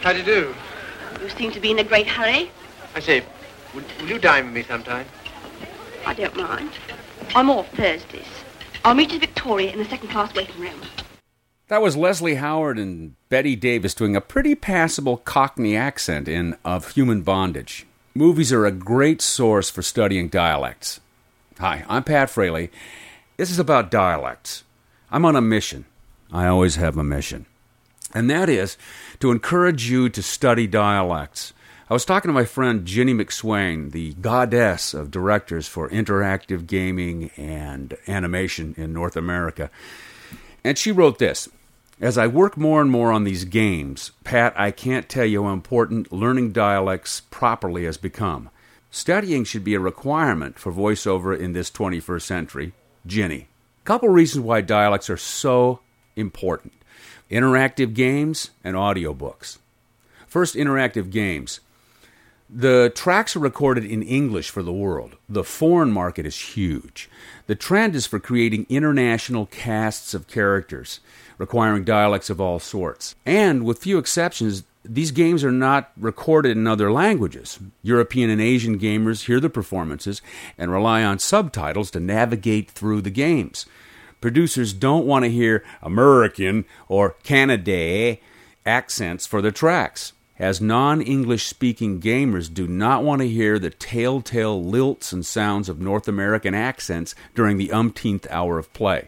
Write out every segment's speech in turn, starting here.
How do you do? You seem to be in a great hurry. I say, will you dine with me sometime? I don't mind. I'm off Thursdays. I'll meet you at Victoria in the second-class waiting room. That was Leslie Howard and Betty Davis doing a pretty passable Cockney accent in Of Human Bondage. Movies are a great source for studying dialects. Hi, I'm Pat Fraley. This is about dialects. I'm on a mission. I always have a mission. And that is to encourage you to study dialects. I was talking to my friend Ginny McSwain, the goddess of directors for interactive gaming and animation in North America. And she wrote this: as I work more and more on these games, Pat, I can't tell you how important learning dialects properly has become. Studying should be a requirement for voiceover in this 21st century. Ginny. Couple reasons why dialects are so important. Interactive games and audiobooks. First, interactive games. The tracks are recorded in English for the world. The foreign market is huge. The trend is for creating international casts of characters, requiring dialects of all sorts. And, with few exceptions, these games are not recorded in other languages. European and Asian gamers hear the performances and rely on subtitles to navigate through the games. Producers don't want to hear American or Canada accents for their tracks, as non-English speaking gamers do not want to hear the telltale lilts and sounds of North American accents during the umpteenth hour of play.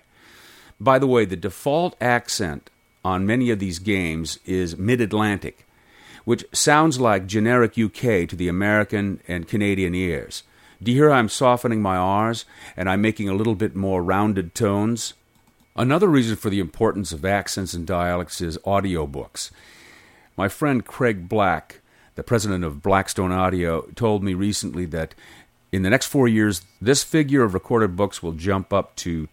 By the way, the default accent on many of these games is Mid-Atlantic, which sounds like generic UK to the American and Canadian ears. Do you hear I'm softening my R's and I'm making a little bit more rounded tones? Another reason for the importance of accents and dialects is audiobooks. My friend Craig Black, the president of Blackstone Audio, told me recently that in the next 4 years, this figure of recorded books will jump up to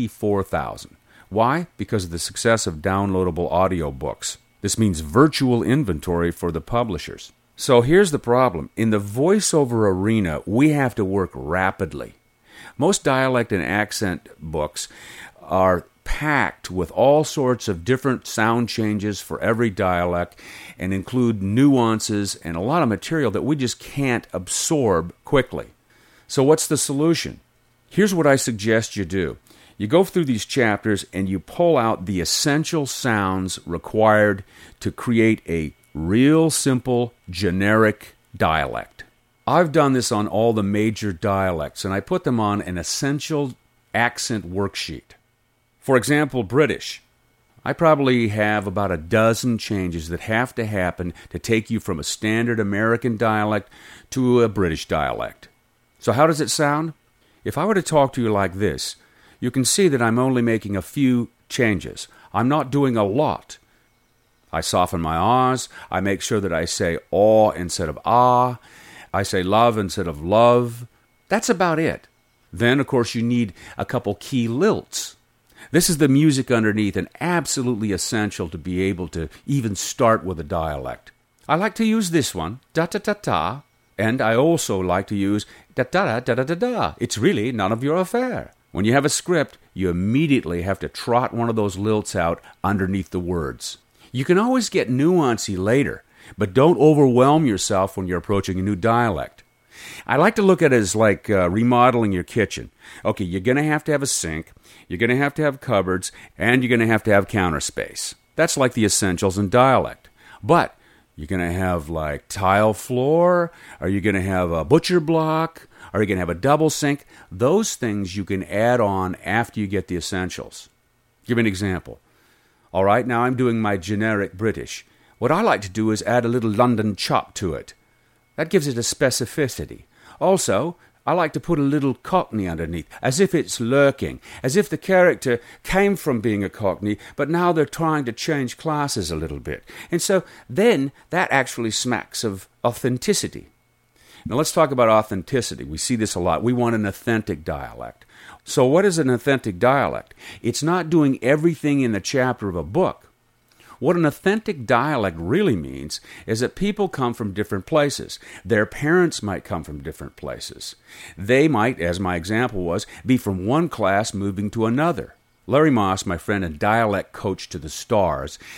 24,000. Why? Because of the success of downloadable audiobooks. This means virtual inventory for the publishers. So here's the problem. In the voiceover arena, we have to work rapidly. Most dialect and accent books are packed with all sorts of different sound changes for every dialect and include nuances and a lot of material that we just can't absorb quickly. So what's the solution? Here's what I suggest you do. You go through these chapters and you pull out the essential sounds required to create a real simple generic dialect. I've done this on all the major dialects and I put them on an essential accent worksheet. For example, British. I probably have about a dozen changes that have to happen to take you from a standard American dialect to a British dialect. So how does it sound? If I were to talk to you like this, you can see that I'm only making a few changes. I'm not doing a lot. I soften my R's. I make sure that I say aw instead of ah. I say love instead of love. That's about it. Then, of course, you need a couple key lilts. This is the music underneath and absolutely essential to be able to even start with a dialect. I like to use this one, da-da-da-da, and I also like to use da-da-da-da-da-da. It's really none of your affair. When you have a script, you immediately have to trot one of those lilts out underneath the words. You can always get nuancy later, but don't overwhelm yourself when you're approaching a new dialect. I like to look at it as like remodeling your kitchen. Okay, you're going to have a sink, you're going to have cupboards, and you're going to have counter space. That's like the essentials in dialect. But you're going to have like tile floor, are you going to have a butcher block, are you going to have a double sink? Those things you can add on after you get the essentials. Give me an example. All right, now I'm doing my generic British. What I like to do is add a little London chop to it. That gives it a specificity. Also, I like to put a little Cockney underneath, as if it's lurking, as if the character came from being a Cockney, but now they're trying to change classes a little bit. And so then that actually smacks of authenticity. Now let's talk about authenticity. We see this a lot. We want an authentic dialect. So what is an authentic dialect? It's not doing everything in the chapter of a book. What an authentic dialect really means is that people come from different places. Their parents might come from different places. They might, as my example was, be from one class moving to another. Larry Moss, my friend and dialect coach to the stars,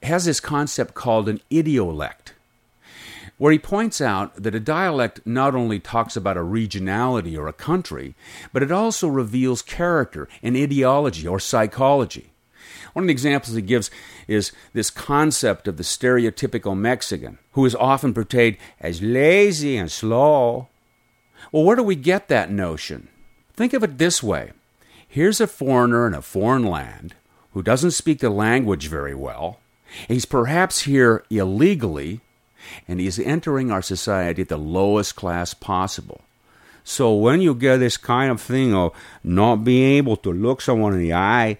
has this concept called an idiolect, where he points out that a dialect not only talks about a regionality or a country, but it also reveals character and ideology or psychology. One of the examples he gives is this concept of the stereotypical Mexican, who is often portrayed as lazy and slow. Well, where do we get that notion? Think of it this way. Here's a foreigner in a foreign land who doesn't speak the language very well. He's perhaps here illegally, and he's entering our society at the lowest class possible. So when you get this kind of thing of not being able to look someone in the eye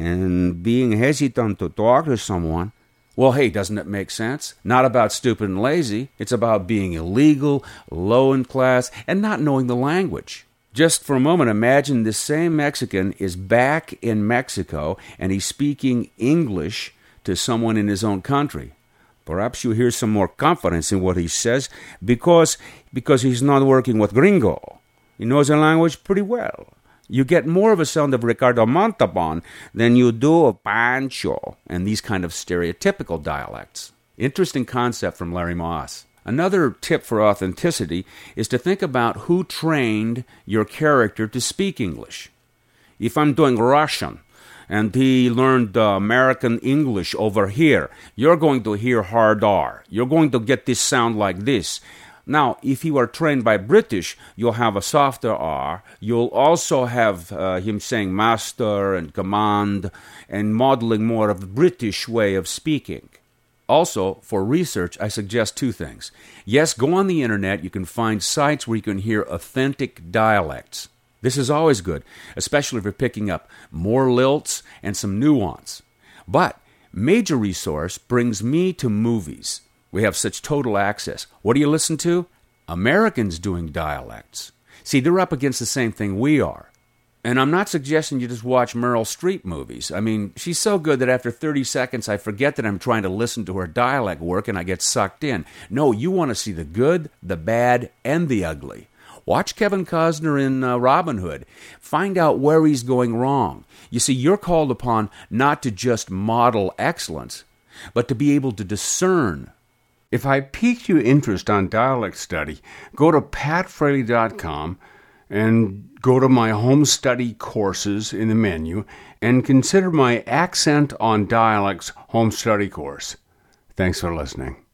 and being hesitant to talk to someone, well, hey, doesn't it make sense? Not about stupid and lazy. It's about being illegal, low in class, and not knowing the language. Just for a moment, imagine this same Mexican is back in Mexico and he's speaking English to someone in his own country. Perhaps you hear some more confidence in what he says because he's not working with gringo. He knows the language pretty well. You get more of a sound of Ricardo Montalban than you do of Pancho and these kind of stereotypical dialects. Interesting concept from Larry Moss. Another tip for authenticity is to think about who trained your character to speak English. If I'm doing Russian, and he learned American English over here, you're going to hear hard R. You're going to get this sound like this. Now, if you are trained by British, you'll have a softer R. You'll also have him saying master and command and modeling more of the British way of speaking. Also, for research, I suggest two things. Yes, go on the internet. You can find sites where you can hear authentic dialects. This is always good, especially if you're picking up more lilts and some nuance. But major resource brings me to movies. We have such total access. What do you listen to? Americans doing dialects. See, they're up against the same thing we are. And I'm not suggesting you just watch Meryl Streep movies. I mean, she's so good that after 30 seconds I forget that I'm trying to listen to her dialect work and I get sucked in. No, you want to see the good, the bad, and the ugly. Watch Kevin Costner in Robin Hood. Find out where he's going wrong. You see, you're called upon not to just model excellence, but to be able to discern. If I piqued your interest on dialect study, go to patfraley.com and go to my home study courses in the menu and consider my Accent on Dialects home study course. Thanks for listening.